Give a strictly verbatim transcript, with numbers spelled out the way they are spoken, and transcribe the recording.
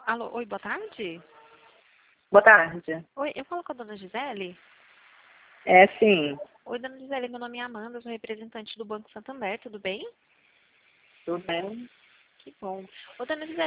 Alô, oi, boa tarde. Boa tarde. Oi, eu falo com a dona Gisele? É, sim. Oi, dona Gisele, meu nome é Amanda, eu sou representante do Banco Santander, tudo bem? Tudo bem? Que bom. Ô, dona Gisele,